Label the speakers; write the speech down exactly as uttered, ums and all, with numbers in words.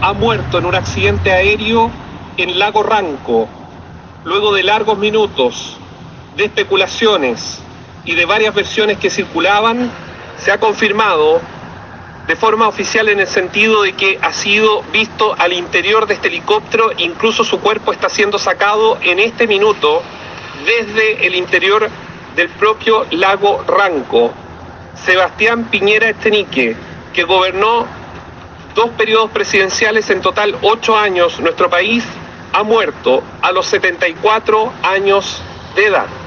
Speaker 1: ha muerto en un accidente aéreo en Lago Ranco. Luego de largos minutos de especulaciones y de varias versiones que circulaban, se ha confirmado de forma oficial en el sentido de que ha sido visto al interior de este helicóptero, incluso su cuerpo está siendo sacado en este minuto desde el interior del propio Lago Ranco. Sebastián Piñera Echenique, que gobernó dos periodos presidenciales, en total ocho años, nuestro país, ha muerto a los setenta y cuatro años de edad.